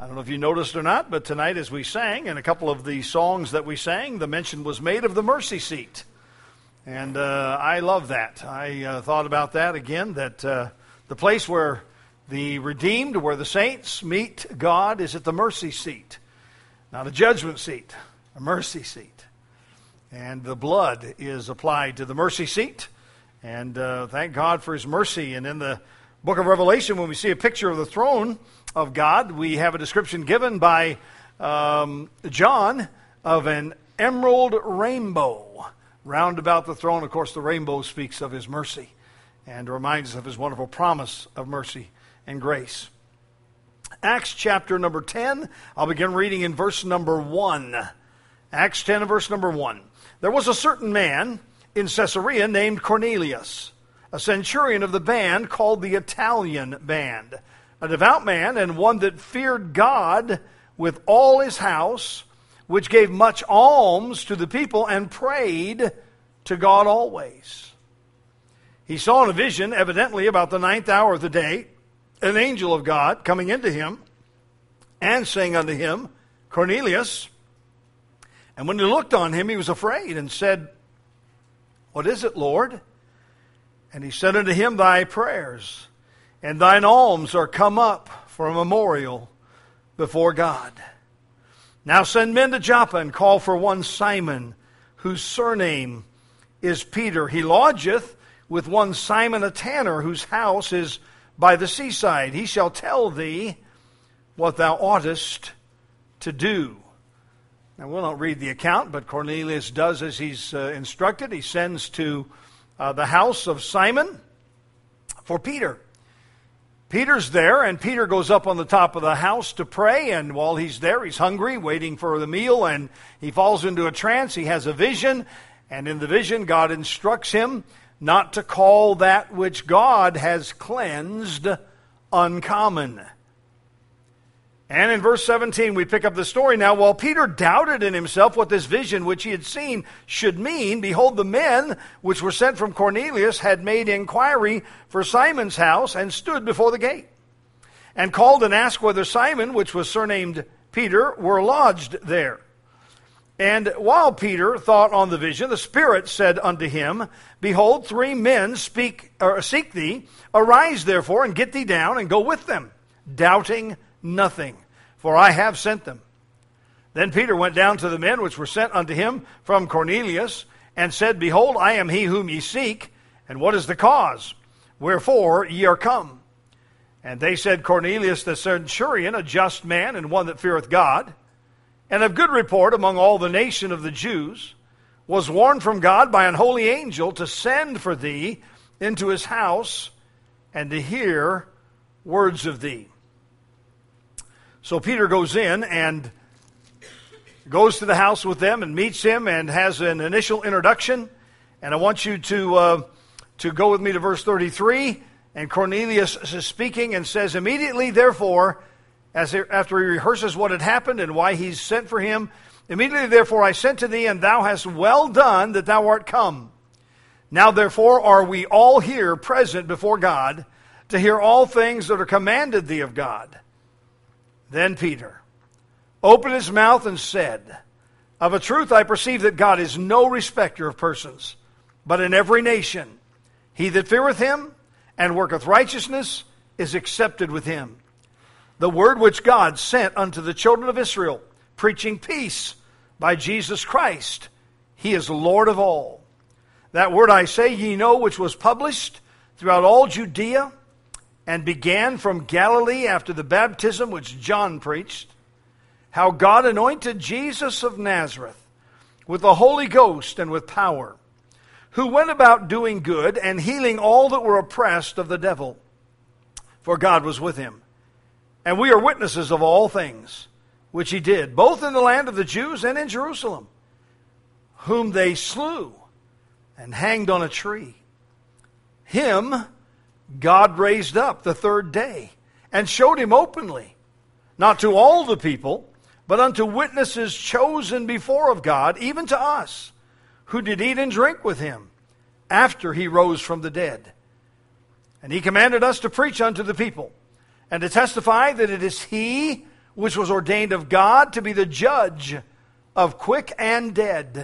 I don't know if you noticed or not, but tonight as we sang, and a couple of the songs that we sang, the mention was made of the mercy seat. And I love that. I thought about that again, that the place where the redeemed, where the saints meet God, is at the mercy seat. Not a judgment seat, a mercy seat. And the blood is applied to the mercy seat. And thank God for His mercy. And in the book of Revelation, when we see a picture of the throne of God, we have a description given by John of an emerald rainbow round about the throne. Of course, the rainbow speaks of His mercy and reminds us of His wonderful promise of mercy and grace. Acts chapter number 10, I'll begin reading in verse number 1. Acts 10 and verse number 1. There was a certain man in Caesarea named Cornelius, a centurion of the band called the Italian band, a devout man and one that feared God with all his house, which gave much alms to the people and prayed to God always. He saw in a vision, evidently about the 9th hour of the day, an angel of God coming into him and saying unto him, Cornelius. And when he looked on him, he was afraid and said, What is it, Lord? And he said unto him, Thy prayers and thine alms are come up for a memorial before God. Now send men to Joppa and call for one Simon, whose surname is Peter. He lodgeth with one Simon a tanner, whose house is by the seaside. He shall tell thee what thou oughtest to do. Now we'll not read the account, but Cornelius does as he's instructed. He sends to the house of Simon for Peter. Peter's there, and Peter goes up on the top of the house to pray, and while he's there, he's hungry, waiting for the meal, and he falls into a trance. He has a vision, and in the vision, God instructs him not to call that which God has cleansed uncommon. And in verse 17, we pick up the story now. While Peter doubted in himself what this vision which he had seen should mean, behold, the men which were sent from Cornelius had made inquiry for Simon's house and stood before the gate, and called and asked whether Simon, which was surnamed Peter, were lodged there. And while Peter thought on the vision, the Spirit said unto him, Behold, 3 men seek thee. Arise therefore, and get thee down, and go with them, doubting nothing, for I have sent them. Then Peter went down to the men which were sent unto him from Cornelius, and said, Behold, I am he whom ye seek, and what is the cause? Wherefore ye are come? And they said, Cornelius the centurion, a just man, and one that feareth God, and of good report among all the nation of the Jews, was warned from God by an holy angel to send for thee into his house, and to hear words of thee. So Peter goes in and goes to the house with them and meets him and has an initial introduction. And I want you to go with me to verse 33. And Cornelius is speaking and says, Immediately, therefore, after he rehearses what had happened and why he's sent for him, Immediately, therefore, I sent to thee, and thou hast well done that thou art come. Now, therefore, are we all here present before God to hear all things that are commanded thee of God. Then Peter opened his mouth and said, Of a truth I perceive that God is no respecter of persons, but in every nation he that feareth him and worketh righteousness is accepted with him. The word which God sent unto the children of Israel, preaching peace by Jesus Christ, he is Lord of all. That word I say ye know, which was published throughout all Judea, and began from Galilee after the baptism which John preached, how God anointed Jesus of Nazareth with the Holy Ghost and with power, who went about doing good and healing all that were oppressed of the devil, for God was with him. And we are witnesses of all things which he did, both in the land of the Jews and in Jerusalem, whom they slew and hanged on a tree. Him God raised up the 3rd day, and showed him openly, not to all the people, but unto witnesses chosen before of God, even to us, who did eat and drink with him, after he rose from the dead. And he commanded us to preach unto the people, and to testify that it is he which was ordained of God to be the judge of quick and dead.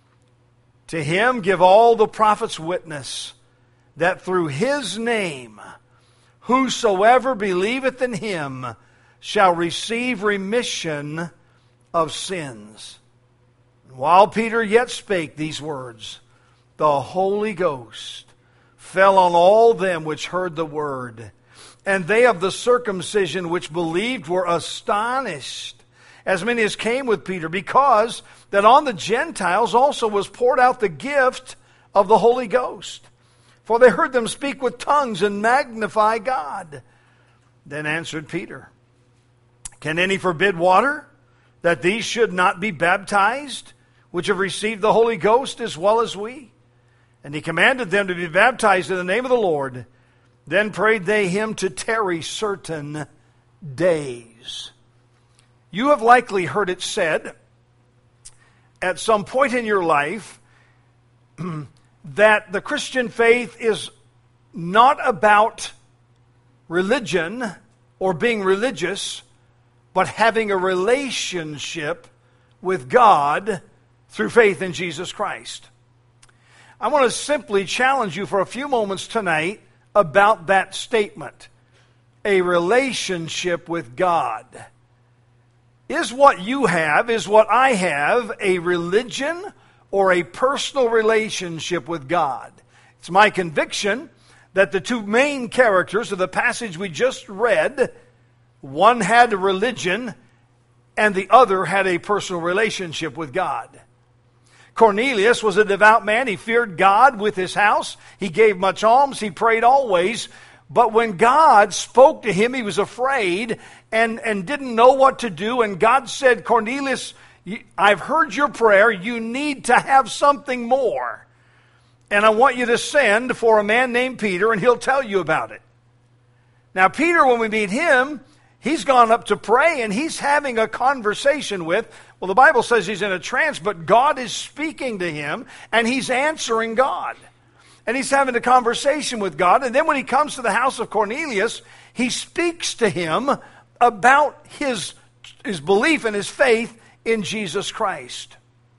To him give all the prophets witness, that through his name whosoever believeth in him shall receive remission of sins. And while Peter yet spake these words, the Holy Ghost fell on all them which heard the word. And they of the circumcision which believed were astonished, as many as came with Peter, because that on the Gentiles also was poured out the gift of the Holy Ghost. For they heard them speak with tongues and magnify God. Then answered Peter, Can any forbid water, that these should not be baptized, which have received the Holy Ghost as well as we? And he commanded them to be baptized in the name of the Lord. Then prayed they him to tarry certain days. You have likely heard it said at some point in your life that the Christian faith is not about religion or being religious, but having a relationship with God through faith in Jesus Christ. I want to simply challenge you for a few moments tonight about that statement. A relationship with God. Is what you have, is what I have, a religion or a personal relationship with God? It's my conviction that the two main characters of the passage we just read, one had a religion and the other had a personal relationship with God. Cornelius was a devout man. He feared God with his house. He gave much alms. He prayed always. But when God spoke to him, he was afraid and didn't know what to do. And God said, Cornelius, I've heard your prayer. You need to have something more. And I want you to send for a man named Peter, and he'll tell you about it. Now, Peter, when we meet him, he's gone up to pray, and he's having a conversation with, well, the Bible says he's in a trance, but God is speaking to him, and he's answering God. And he's having a conversation with God. And then when he comes to the house of Cornelius, he speaks to him about his belief and his faith in Jesus Christ.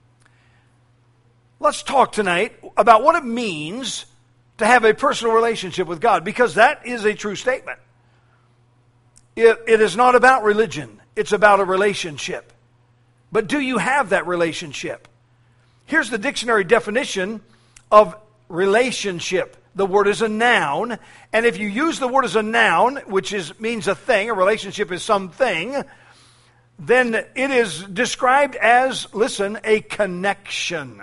Let's talk tonight about what it means to have a personal relationship with God, because that is a true statement. It is not about religion. It's about a relationship. But do you have that relationship? Here's the dictionary definition of relationship. The word is a noun. And if you use the word as a noun, which means a thing, a relationship is something, then it is described as, listen, a connection.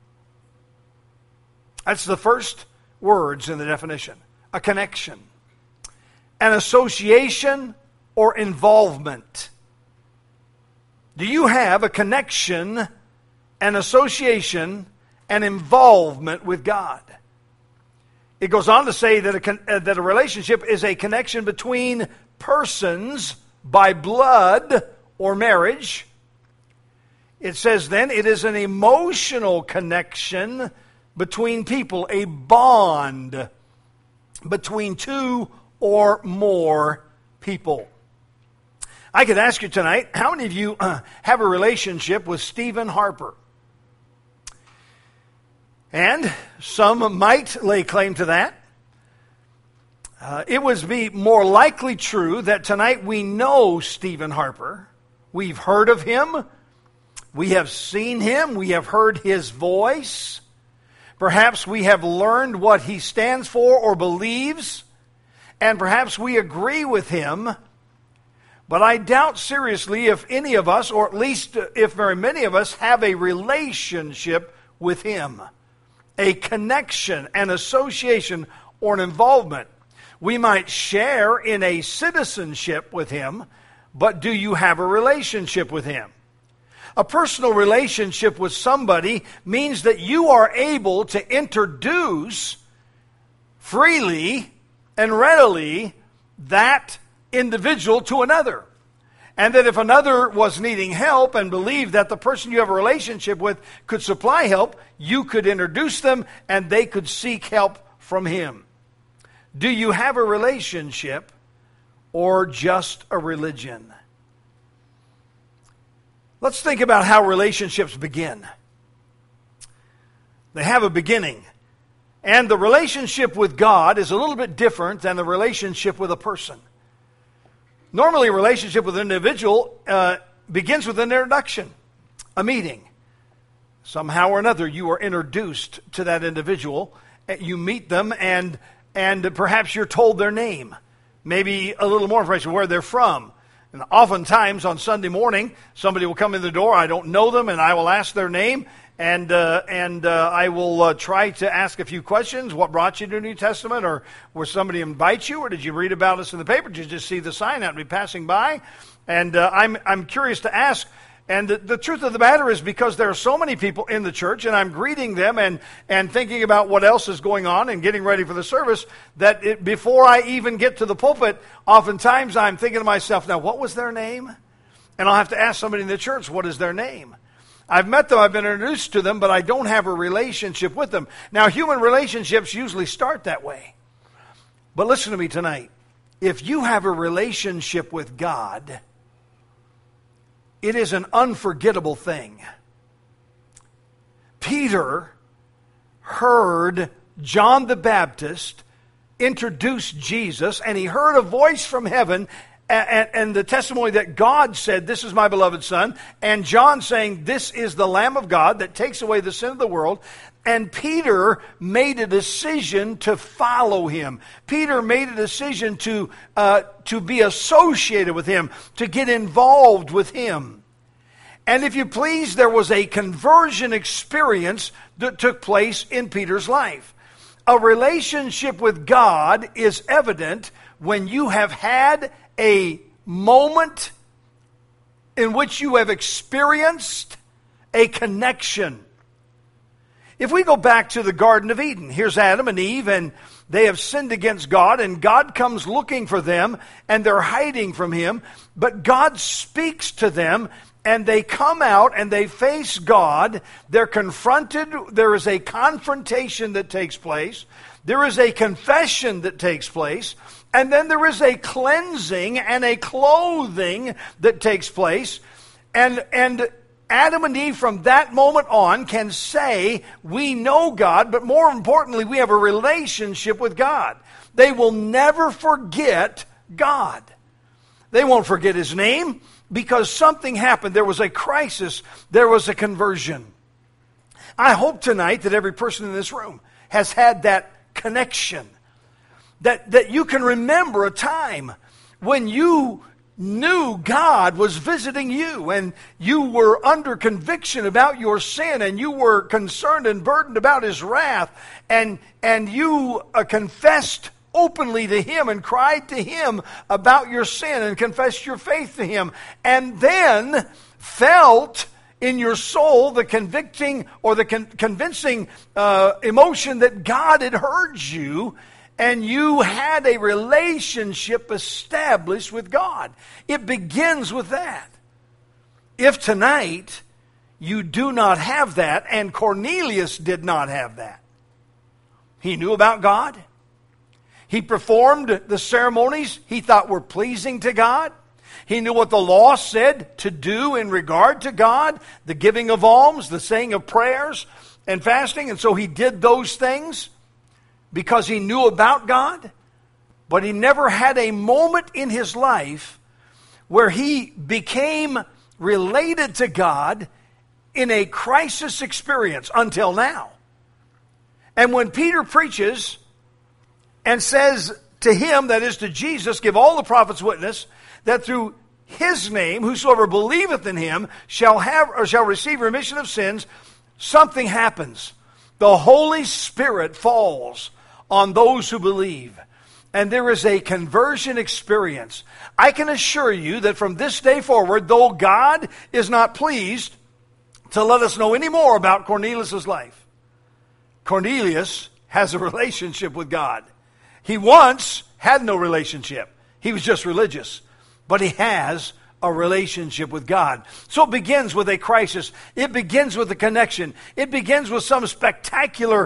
That's the first words in the definition. A connection. An association or involvement. Do you have a connection, an association, an involvement with God? It goes on to say that a relationship is a connection between persons by blood or marriage. It says then it is an emotional connection between people, a bond between two or more people. I could ask you tonight, how many of you have a relationship with Stephen Harper? And some might lay claim to that. It would be more likely true that tonight we know Stephen Harper. We've heard of him. We have seen him. We have heard his voice. Perhaps we have learned what he stands for or believes. And perhaps we agree with him. But I doubt seriously if any of us, or at least if very many of us, have a relationship with him. A connection, an association, or an involvement. We might share in a citizenship with him, but do you have a relationship with him? A personal relationship with somebody means that you are able to introduce freely and readily that individual to another. And that if another was needing help and believed that the person you have a relationship with could supply help, you could introduce them and they could seek help from him. Do you have a relationship or just a religion? Let's think about how relationships begin. They have a beginning. And the relationship with God is a little bit different than the relationship with a person. Normally, a relationship with an individual begins with an introduction, a meeting. Somehow or another, you are introduced to that individual. You meet them, and perhaps you're told their name. Maybe a little more information, where they're from. And oftentimes on Sunday morning, somebody will come in the door. I don't know them, and I will ask their name. And I will try to ask a few questions. What brought you to the New Testament? Or were somebody invite you? Or did you read about us in the paper? Did you just see the sign out and be passing by? And I'm curious to ask. And the truth of the matter is, because there are so many people in the church, and I'm greeting them and thinking about what else is going on and getting ready for the service, that before I even get to the pulpit, oftentimes I'm thinking to myself, now what was their name? And I'll have to ask somebody in the church, what is their name? I've met them, I've been introduced to them, but I don't have a relationship with them. Now, human relationships usually start that way. But listen to me tonight. If you have a relationship with God, it is an unforgettable thing. Peter heard John the Baptist introduce Jesus, and he heard a voice from heaven and the testimony that God said, "This is my beloved Son," and John saying, "This is the Lamb of God that takes away the sin of the world." And Peter made a decision to follow him. Peter made a decision to be associated with him, to get involved with him. And if you please, there was a conversion experience that took place in Peter's life. A relationship with God is evident when you have had a moment in which you have experienced a connection. If we go back to the Garden of Eden, here's Adam and Eve, and they have sinned against God, and God comes looking for them, and they're hiding from Him, but God speaks to them, and they come out and they face God. They're confronted. There is a confrontation that takes place. There is a confession that takes place. And then there is a cleansing and a clothing that takes place. And Adam and Eve from that moment on can say, we know God, but more importantly, we have a relationship with God. They will never forget God. They won't forget His name because something happened. There was a crisis. There was a conversion. I hope tonight that every person in this room has had that connection. That you can remember a time when you knew God was visiting you and you were under conviction about your sin and you were concerned and burdened about His wrath and you confessed openly to Him and cried to Him about your sin and confessed your faith to Him and then felt in your soul the convicting or the convincing emotion that God had heard you. And you had a relationship established with God. It begins with that. If tonight you do not have that, and Cornelius did not have that. He knew about God. He performed the ceremonies he thought were pleasing to God. He knew what the law said to do in regard to God, the giving of alms, the saying of prayers, and fasting. And so he did those things because he knew about God, but he never had a moment in his life where he became related to God in a crisis experience until now. And when Peter preaches and says to him, that is to Jesus, give all the prophets witness that through His name, whosoever believeth in Him shall have or shall receive remission of sins, something happens. The Holy Spirit falls on those who believe. And there is a conversion experience. I can assure you that from this day forward, though God is not pleased to let us know any more about Cornelius' life, Cornelius has a relationship with God. He once had no relationship. He was just religious. But he has a relationship with God. So it begins with a crisis. It begins with a connection. It begins with some spectacular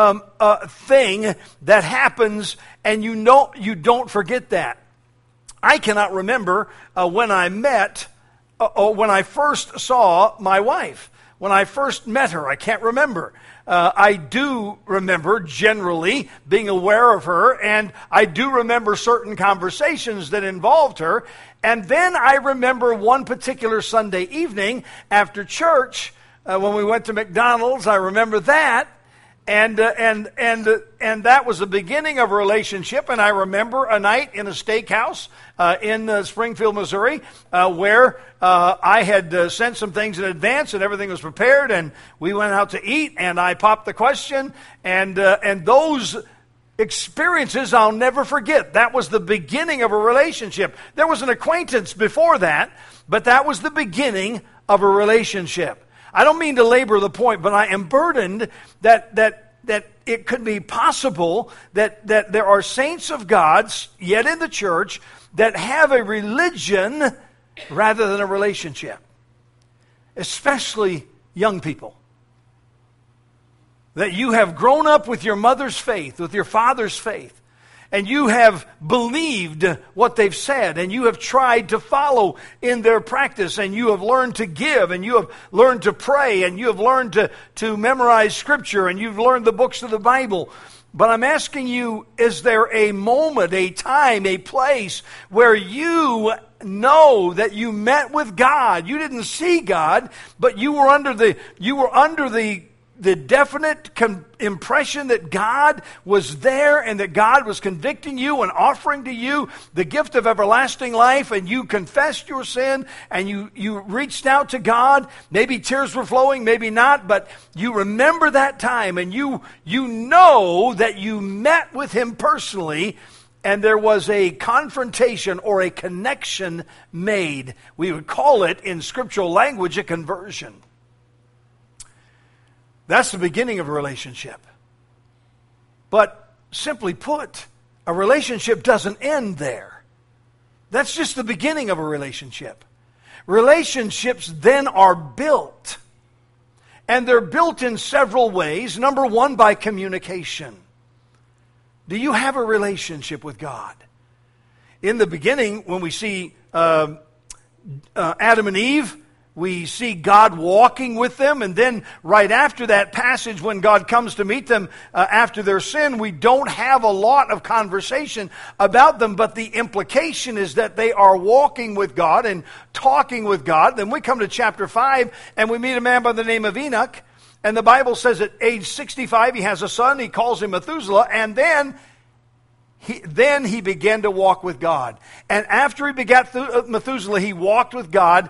thing that happens, and you don't forget that. I cannot remember when I met when I first saw my wife. When I first met her, I can't remember. I do remember generally being aware of her, and I do remember certain conversations that involved her. And then I remember one particular Sunday evening after church when we went to McDonald's. I remember that. And that was the beginning of a relationship. And I remember a night in a steakhouse in Springfield, Missouri, where I had sent some things in advance, and everything was prepared. And we went out to eat, and I popped the question. And those experiences I'll never forget. That was the beginning of a relationship. There was an acquaintance before that, but that was the beginning of a relationship. I don't mean to labor the point, but I am burdened that it could be possible that there are saints of God yet in the church that have a religion rather than a relationship, especially young people. That you have grown up with your mother's faith, with your father's faith, and you have believed what they've said, and you have tried to follow in their practice, and you have learned to give, and you have learned to pray, and you have learned to memorize Scripture, and you've learned the books of the Bible. But I'm asking you, is there a moment, a time, a place where you know that you met with God? You didn't see God, but you were under the definite impression that God was there and that God was convicting you and offering to you the gift of everlasting life, and you confessed your sin and you reached out to God. Maybe tears were flowing, maybe not, but you remember that time, and you know that you met with Him personally, and there was a confrontation or a connection made. We would call it in scriptural language a conversion. That's the beginning of a relationship. But simply put, a relationship doesn't end there. That's just the beginning of a relationship. Relationships then are built. And they're built in several ways. Number one, by communication. Do you have a relationship with God? In the beginning, when we see Adam and Eve, we see God walking with them, and then right after that passage when God comes to meet them after their sin, we don't have a lot of conversation about them, but the implication is that they are walking with God and talking with God. Then we come to chapter 5, and we meet a man by the name of Enoch, and the Bible says at age 65 he has a son, he calls him Methuselah, and then he began to walk with God. And after he begat Methuselah, he walked with God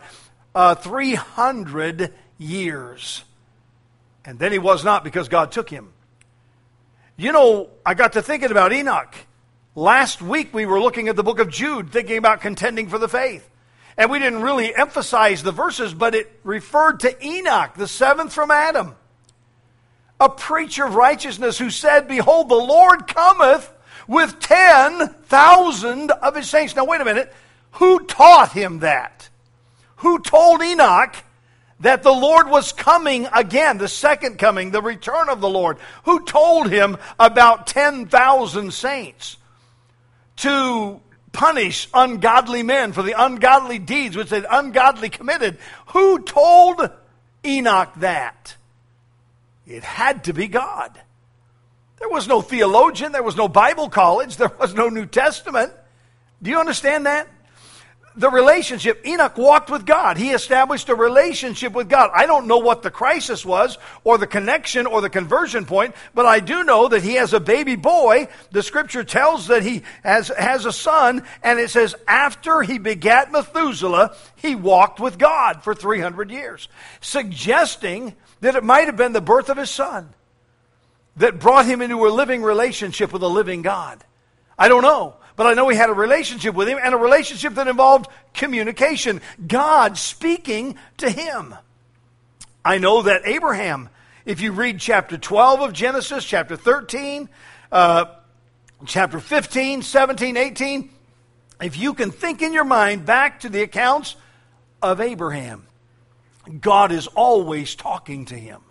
300 years. And then he was not, because God took him. You know, I got to thinking about Enoch. Last week we were looking at the book of Jude, thinking about contending for the faith. And we didn't really emphasize the verses, but it referred to Enoch, the seventh from Adam. A preacher of righteousness who said, "Behold, the Lord cometh with 10,000 of his saints." Now wait a minute. Who taught him that? Who told Enoch that the Lord was coming again, the second coming, the return of the Lord? Who told him about 10,000 saints to punish ungodly men for the ungodly deeds which they'd ungodly committed? Who told Enoch that? It had to be God. There was no theologian, there was no Bible college, there was no New Testament. Do you understand that? The relationship, Enoch walked with God. He established a relationship with God. I don't know what the crisis was, or the connection, or the conversion point, but I do know that he has a baby boy. The scripture tells that he has a son, and it says after he begat Methuselah, he walked with God for 300 years, suggesting that it might have been the birth of his son that brought him into a living relationship with a living God. I don't know. But I know he had a relationship with him, and a relationship that involved communication. God speaking to him. I know that Abraham, if you read chapter 12 of Genesis, chapter 13, chapter 15, 17, 18, if you can think in your mind back to the accounts of Abraham, God is always talking to him.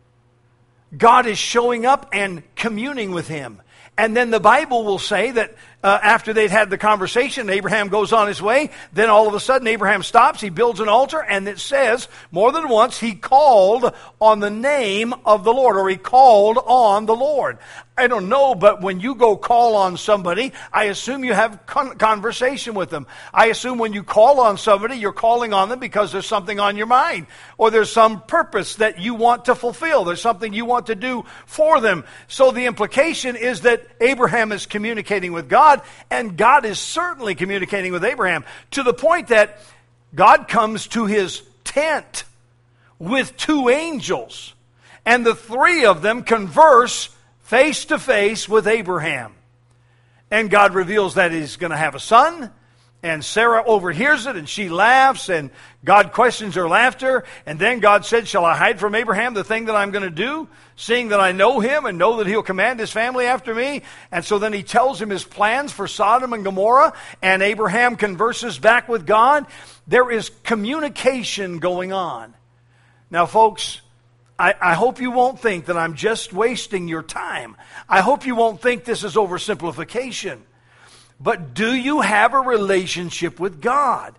God is showing up and communing with him. And then the Bible will say that after they'd had the conversation, Abraham goes on his way. Then all of a sudden, Abraham stops. He builds an altar, and it says more than once he called on the name of the Lord, or he called on the Lord. I don't know, but when you go call on somebody, I assume you have conversation with them. I assume when you call on somebody, you're calling on them because there's something on your mind, or there's some purpose that you want to fulfill. There's something you want to do for them. So the implication is that Abraham is communicating with God, and God is certainly communicating with Abraham, to the point that God comes to his tent with 2 angels, and the 3 of them converse face to face with Abraham. And God reveals that he's going to have a son, and Sarah overhears it, and she laughs, and God questions her laughter. And then God said, shall I hide from Abraham the thing that I'm going to do, seeing that I know him and know that he'll command his family after me? And so then he tells him his plans for Sodom and Gomorrah, and Abraham converses back with God. There is communication going on. Now, folks, I hope you won't think that I'm just wasting your time. I hope you won't think this is oversimplification. But do you have a relationship with God?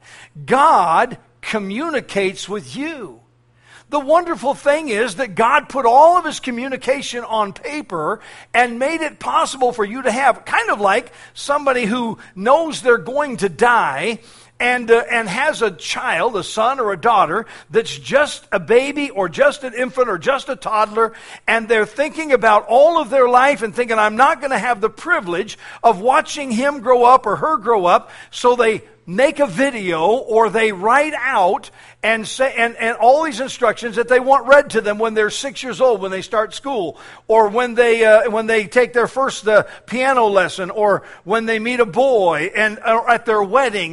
God communicates with you. The wonderful thing is that God put all of his communication on paper and made it possible for you to have, kind of like somebody who knows they're going to die and has a child, a son or a daughter, that's just a baby or just an infant or just a toddler, and they're thinking about all of their life and thinking, I'm not going to have the privilege of watching him grow up or her grow up, so they make a video or they write out and say and all these instructions that they want read to them when they're 6 years old, when they start school, or when they take their first piano lesson, or when they meet a boy, or at their wedding,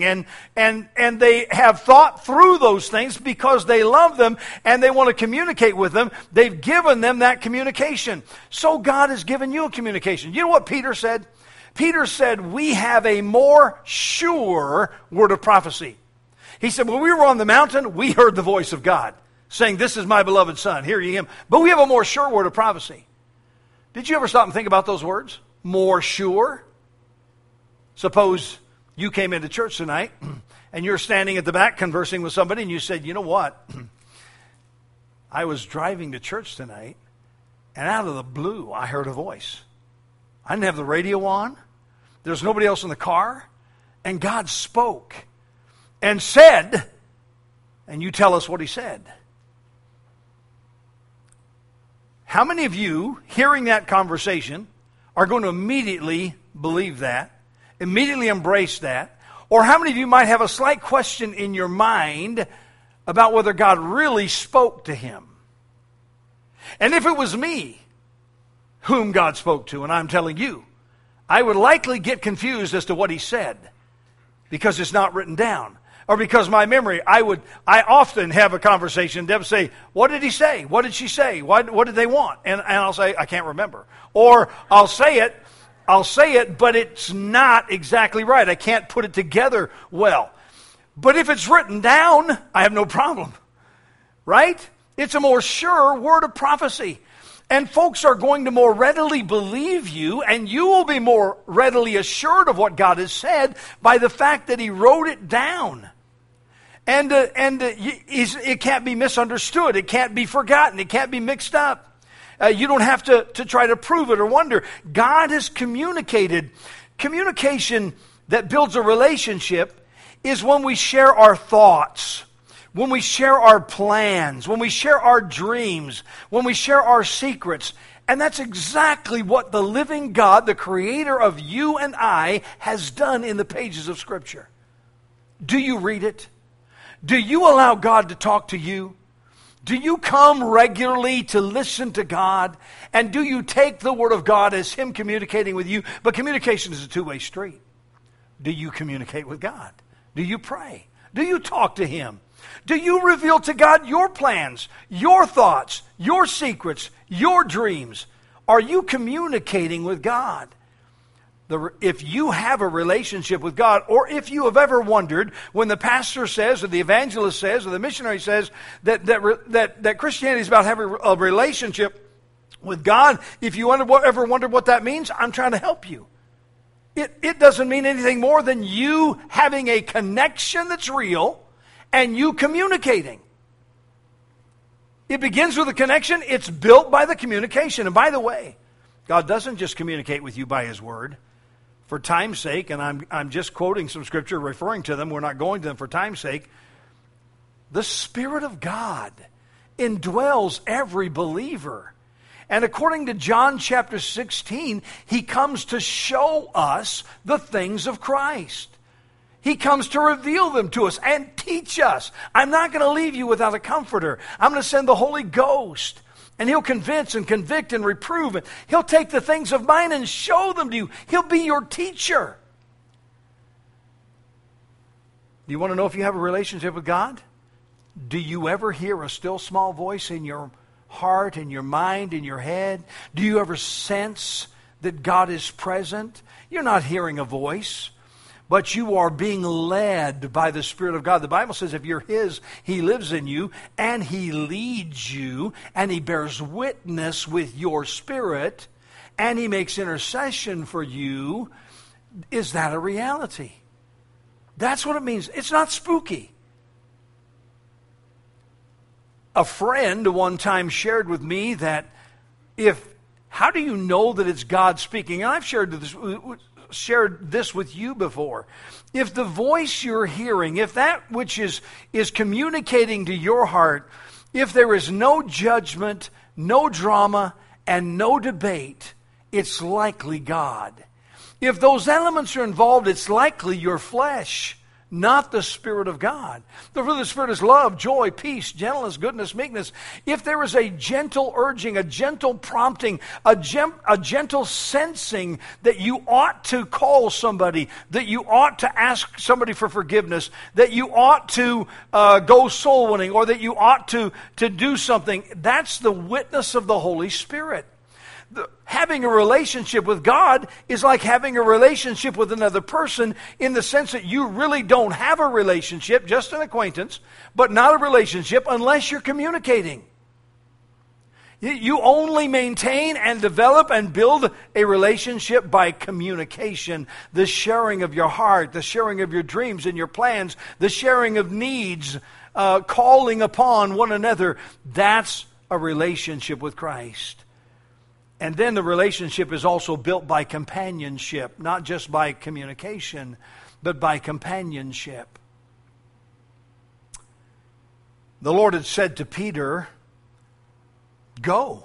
and they have thought through those things because they love them and they want to communicate with them. They've given them that communication. So God has given you a communication. You know what Peter said? Peter said, we have a more sure word of prophecy. He said, when we were on the mountain, we heard the voice of God saying, this is my beloved son, hear ye him. But we have a more sure word of prophecy. Did you ever stop and think about those words? More sure? Suppose you came into church tonight and you're standing at the back conversing with somebody, and you said, you know what? I was driving to church tonight, and out of the blue, I heard a voice. I didn't have the radio on. There's nobody else in the car. And God spoke and said, and you tell us what he said. How many of you, hearing that conversation, are going to immediately believe that, immediately embrace that? Or how many of you might have a slight question in your mind about whether God really spoke to him? And if it was me whom God spoke to, and I'm telling you, I would likely get confused as to what he said, because it's not written down, or because my memory, I often have a conversation, Deb say, what did he say? What did she say? What did they want? And I'll say, I can't remember. Or I'll say it, but it's not exactly right. I can't put it together well. But if it's written down, I have no problem. Right? It's a more sure word of prophecy. And folks are going to more readily believe you, and you will be more readily assured of what God has said by the fact that he wrote it down. And it can't be misunderstood. It can't be forgotten. It can't be mixed up. You don't have to try to prove it or wonder. God has communicated. Communication that builds a relationship is when we share our thoughts, when we share our plans, when we share our dreams, when we share our secrets. And that's exactly what the living God, the creator of you and I, has done in the pages of Scripture. Do you read it? Do you allow God to talk to you? Do you come regularly to listen to God? And do you take the Word of God as him communicating with you? But communication is a two-way street. Do you communicate with God? Do you pray? Do you talk to him? Do you reveal to God your plans, your thoughts, your secrets, your dreams? Are you communicating with God? If you have a relationship with God, or if you have ever wondered when the pastor says, or the evangelist says, or the missionary says that Christianity is about having a relationship with God, if you ever wondered what that means, I'm trying to help you. It doesn't mean anything more than you having a connection that's real and you communicating. It begins with a connection. It's built by the communication. And by the way, God doesn't just communicate with you by His Word. For time's sake, and I'm just quoting some scripture referring to them. We're not going to them for time's sake. The Spirit of God indwells every believer. And according to John chapter 16, He comes to show us the things of Christ. He comes to reveal them to us and teach us. I'm not going to leave you without a comforter. I'm going to send the Holy Ghost. And He'll convince and convict and reprove. And He'll take the things of mine and show them to you. He'll be your teacher. Do you want to know if you have a relationship with God? Do you ever hear a still small voice in your heart, in your mind, in your head? Do you ever sense that God is present? You're not hearing a voice, but you are being led by the Spirit of God. The Bible says if you're His, He lives in you, and He leads you, and He bears witness with your spirit, and He makes intercession for you. Is that a reality? That's what it means. It's not spooky. A friend one time shared with me that how do you know that it's God speaking? And I've shared this with you before. If the voice you're hearing, if that which is communicating to your heart, if there is no judgment, no drama, and no debate, it's likely God. If those elements are involved, it's likely your flesh, not the Spirit of God. The fruit of the Spirit is love, joy, peace, gentleness, goodness, meekness. If there is a gentle urging, a gentle prompting, a gentle sensing that you ought to call somebody, that you ought to ask somebody for forgiveness, that you ought to go soul winning, or that you ought to do something, that's the witness of the Holy Spirit. Having a relationship with God is like having a relationship with another person in the sense that you really don't have a relationship, just an acquaintance, but not a relationship unless you're communicating. You only maintain and develop and build a relationship by communication, the sharing of your heart, the sharing of your dreams and your plans, the sharing of needs, calling upon one another. That's a relationship with Christ. And then the relationship is also built by companionship, not just by communication, but by companionship. The Lord had said to Peter, "Go,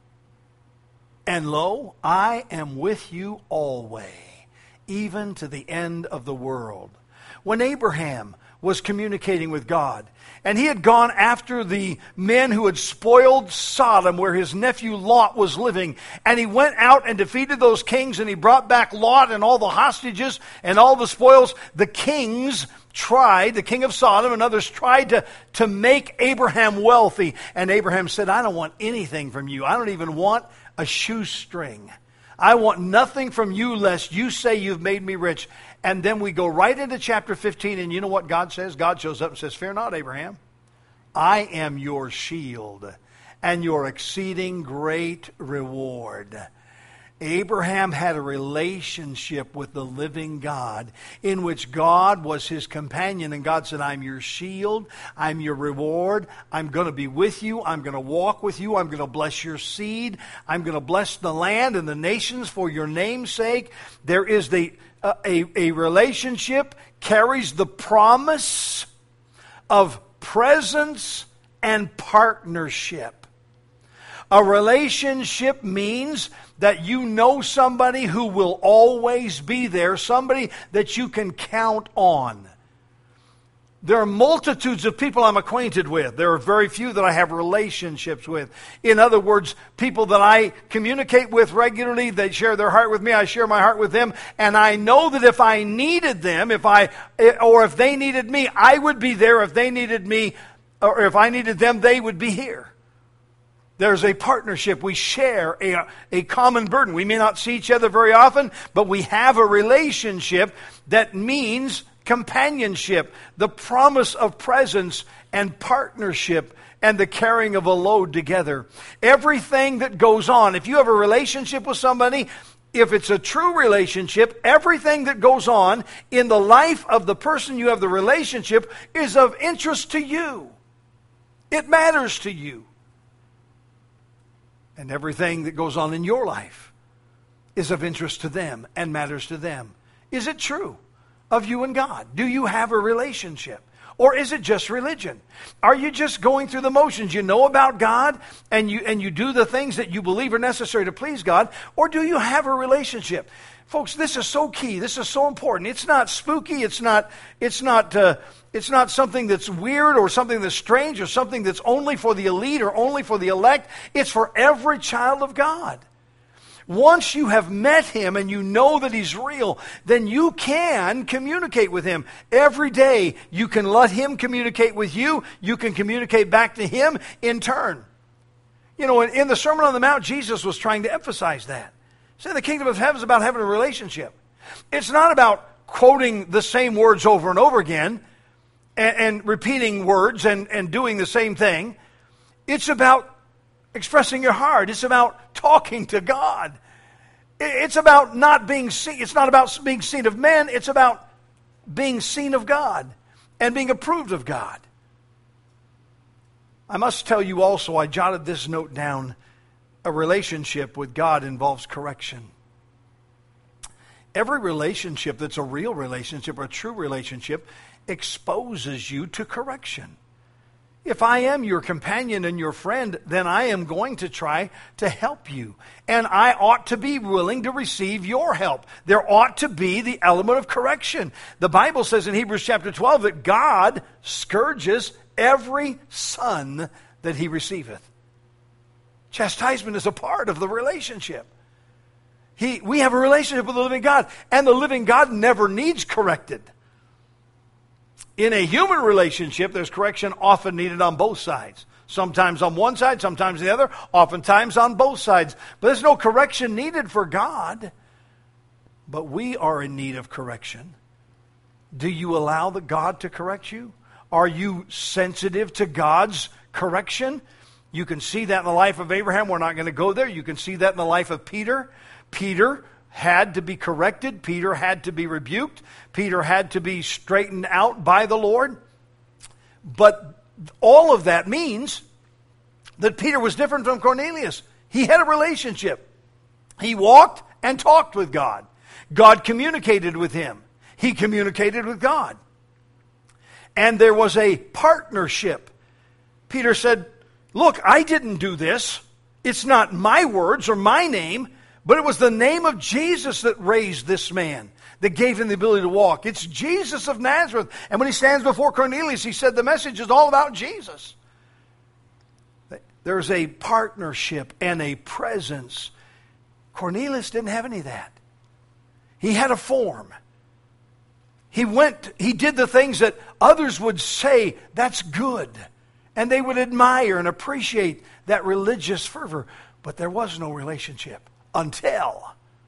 and lo, I am with you always, even to the end of the world." When Abraham was communicating with God, and he had gone after the men who had spoiled Sodom, where his nephew Lot was living, and he went out and defeated those kings, and he brought back Lot and all the hostages and all the spoils. The kings tried, the king of Sodom and others tried to make Abraham wealthy, and Abraham said, "I don't want anything from you. I don't even want a shoestring. I want nothing from you lest you say you've made me rich." And then we go right into chapter 15, and you know what God says? God shows up and says, "Fear not, Abraham. I am your shield and your exceeding great reward." Abraham had a relationship with the living God in which God was his companion, and God said, "I'm your shield, I'm your reward, I'm going to be with you, I'm going to walk with you, I'm going to bless your seed, I'm going to bless the land and the nations for your name's sake." There is a relationship carries the promise of presence and partnership. A relationship means that you know somebody who will always be there, somebody that you can count on. There are multitudes of people I'm acquainted with. There are very few that I have relationships with. In other words, people that I communicate with regularly, they share their heart with me, I share my heart with them, and I know that if I needed them, if they needed me, I would be there. If they needed me, or if I needed them, they would be here. There's a partnership. We share a common burden. We may not see each other very often, but we have a relationship that means companionship, the promise of presence and partnership, and the carrying of a load together. Everything that goes on, if you have a relationship with somebody, if it's a true relationship, everything that goes on in the life of the person you have the relationship is of interest to you. It matters to you. And everything that goes on in your life is of interest to them and matters to them. Is it true of you and God? Do you have a relationship? Or is it just religion? Are you just going through the motions? You know about God and you do the things that you believe are necessary to please God? Or do you have a relationship? Folks, this is so key. This is so important. It's not spooky. It's not something that's weird or something that's strange or something that's only for the elite or only for the elect. It's for every child of God. Once you have met Him and you know that He's real, then you can communicate with Him. Every day you can let Him communicate with you. You can communicate back to Him in turn. You know, in the Sermon on the Mount, Jesus was trying to emphasize that. Say the kingdom of heaven is about having a relationship. It's not about quoting the same words over and over again and repeating words and doing the same thing. It's about expressing your heart. It's about talking to God. It's about not being seen. It's not about being seen of men. It's about being seen of God and being approved of God. I must tell you also, I jotted this note down. A relationship with God involves correction. Every relationship that's a real relationship or a true relationship exposes you to correction. If I am your companion and your friend, then I am going to try to help you. And I ought to be willing to receive your help. There ought to be the element of correction. The Bible says in Hebrews chapter 12 that God scourges every son that He receiveth. Chastisement is a part of the relationship. We have a relationship with the living God, and the living God never needs corrected. In a human relationship, there's correction often needed on both sides. Sometimes on one side, sometimes the other, oftentimes on both sides. But there's no correction needed for God. But we are in need of correction. Do you allow the God to correct you? Are you sensitive to God's correction? You can see that in the life of Abraham. We're not going to go there. You can see that in the life of Peter. Peter had to be corrected. Peter had to be rebuked. Peter had to be straightened out by the Lord. But all of that means that Peter was different from Cornelius. He had a relationship. He walked and talked with God. God communicated with him. He communicated with God. And there was a partnership. Peter said, look, I didn't do this. It's not my words or my name, but it was the name of Jesus that raised this man, that gave him the ability to walk. It's Jesus of Nazareth. And when he stands before Cornelius, he said the message is all about Jesus. There's a partnership and a presence. Cornelius didn't have any of that. He had a form. He did the things that others would say, that's good. And they would admire and appreciate that religious fervor. But there was no relationship until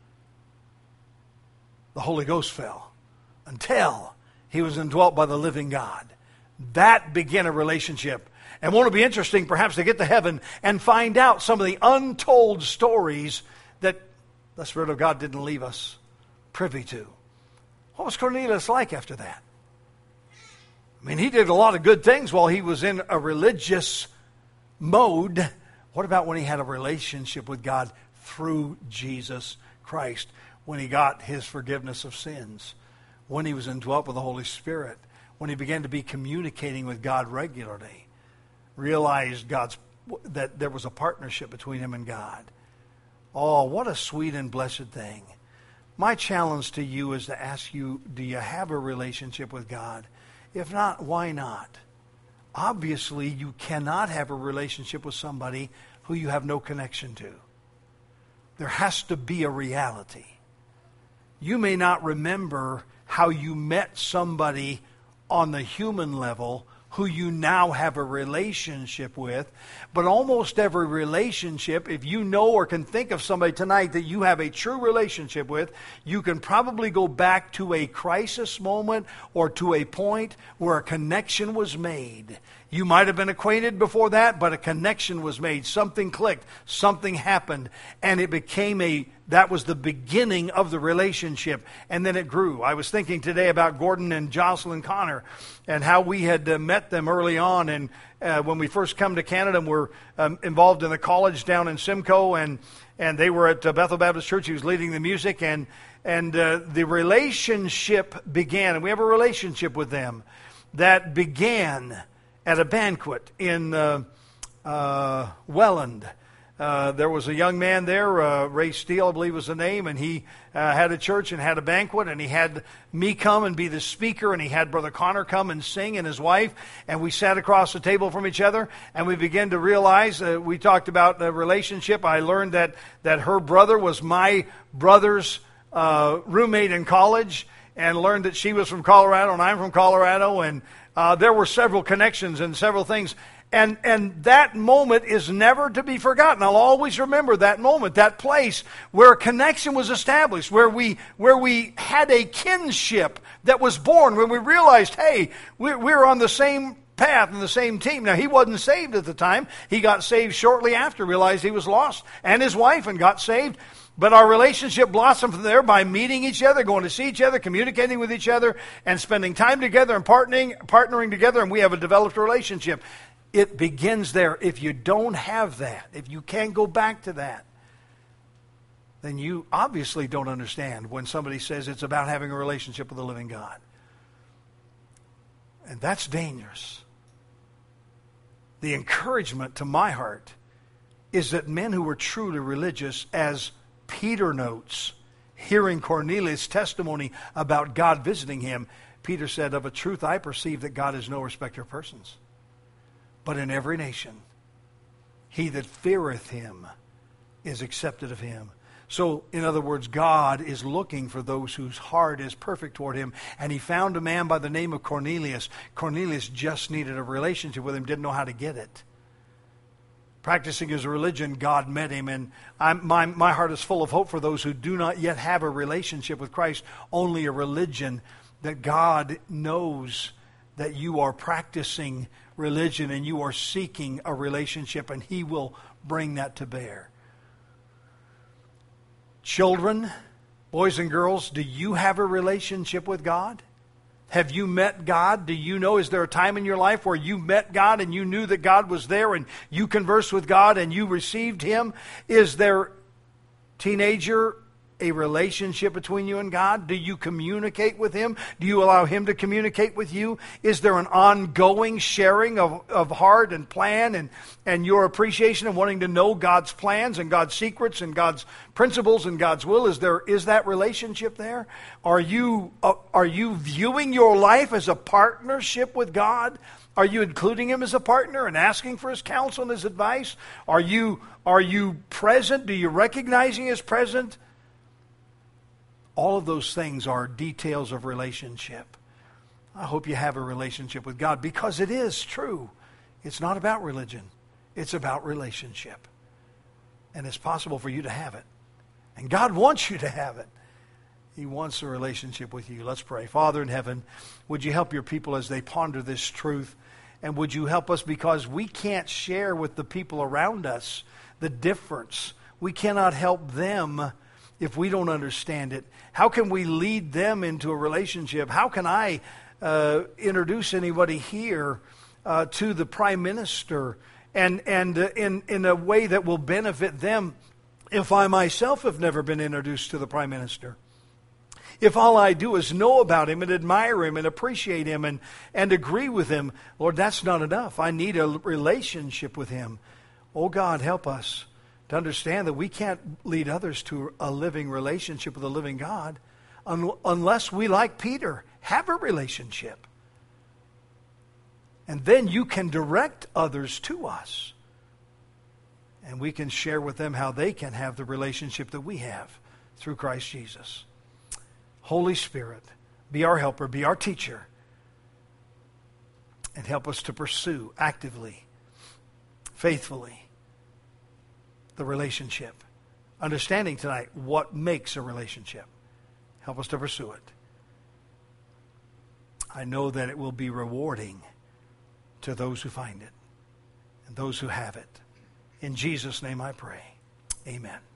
the Holy Ghost fell. Until he was indwelt by the living God. That began a relationship. And won't it be interesting perhaps to get to heaven and find out some of the untold stories that the Spirit of God didn't leave us privy to. What was Cornelius like after that? I mean, he did a lot of good things while he was in a religious mode. What about when he had a relationship with God through Jesus Christ? When he got his forgiveness of sins? When he was indwelt with the Holy Spirit? When he began to be communicating with God regularly? Realized that there was a partnership between him and God. Oh, what a sweet and blessed thing. My challenge to you is to ask you, do you have a relationship with God? If not, why not? Obviously, you cannot have a relationship with somebody who you have no connection to. There has to be a reality. You may not remember how you met somebody on the human level who you now have a relationship with, but almost every relationship, if you know or can think of somebody tonight that you have a true relationship with, you can probably go back to a crisis moment or to a point where a connection was made. You might have been acquainted before that, but a connection was made. Something clicked. Something happened. And it became that was the beginning of the relationship. And then it grew. I was thinking today about Gordon and Jocelyn Connor and how we had met them early on. And when we first come to Canada, and we're involved in the college down in Simcoe, and they were at Bethel Baptist Church. He was leading the music, and the relationship began. And we have a relationship with them that began at a banquet in Welland. There was a young man there, Ray Steele, I believe was the name, and he had a church and had a banquet, and he had me come and be the speaker, and he had Brother Connor come and sing, and his wife, and we sat across the table from each other, and we began to realize, we talked about the relationship. I learned that her brother was my brother's roommate in college, and learned that she was from Colorado, and I'm from Colorado, and there were several connections and several things. And that moment is never to be forgotten. I'll always remember that moment, that place where a connection was established, where we had a kinship that was born, when we realized, hey, we're on the same path and the same team. Now, he wasn't saved at the time. He got saved shortly after, realized he was lost, and his wife, and got saved. But our relationship blossomed from there by meeting each other, going to see each other, communicating with each other, and spending time together and partnering together, and we have a developed relationship. It begins there. If you don't have that, if you can't go back to that, then you obviously don't understand when somebody says it's about having a relationship with the living God. And that's dangerous. The encouragement to my heart is that men who were truly religious, as Peter notes, hearing Cornelius' testimony about God visiting him, Peter said, of a truth I perceive that God is no respecter of persons, but in every nation he that feareth him is accepted of him. So, in other words, God is looking for those whose heart is perfect toward him. And he found a man by the name of Cornelius. Cornelius just needed a relationship with him, didn't know how to get it. Practicing his religion, God met him. And my heart is full of hope for those who do not yet have a relationship with Christ, only a religion, that God knows that you are practicing religion and you are seeking a relationship, and he will bring that to bear. Children, boys and girls, do you have a relationship with God? Have you met God? Do you know, is there a time in your life where you met God and you knew that God was there and you conversed with God and you received him? Is there, teenager, a relationship between you and God? Do you communicate with him? Do you allow him to communicate with you? Is there an ongoing sharing of heart and plan and your appreciation of wanting to know God's plans and God's secrets and God's principles and God's will? Is that relationship there? Are you viewing your life as a partnership with God? Are you including him as a partner and asking for his counsel and his advice? Are you present? Do you recognize him as present? All of those things are details of relationship. I hope you have a relationship with God, because it is true. It's not about religion. It's about relationship. And it's possible for you to have it. And God wants you to have it. He wants a relationship with you. Let's pray. Father in heaven, would you help your people as they ponder this truth? And would you help us, because we can't share with the people around us the difference. We cannot help them if we don't understand it. How can we lead them into a relationship? How can I introduce anybody here to the Prime Minister and in a way that will benefit them if I myself have never been introduced to the Prime Minister? If all I do is know about him and admire him and appreciate him and agree with him, Lord, that's not enough. I need a relationship with him. Oh God, help us to understand that we can't lead others to a living relationship with a living God unless we, like Peter, have a relationship. And then you can direct others to us. And we can share with them how they can have the relationship that we have through Christ Jesus. Holy Spirit, be our helper, be our teacher, and help us to pursue actively, faithfully, the relationship. Understanding tonight what makes a relationship. Help us to pursue it. I know that it will be rewarding to those who find it and those who have it. In Jesus' name I pray. Amen.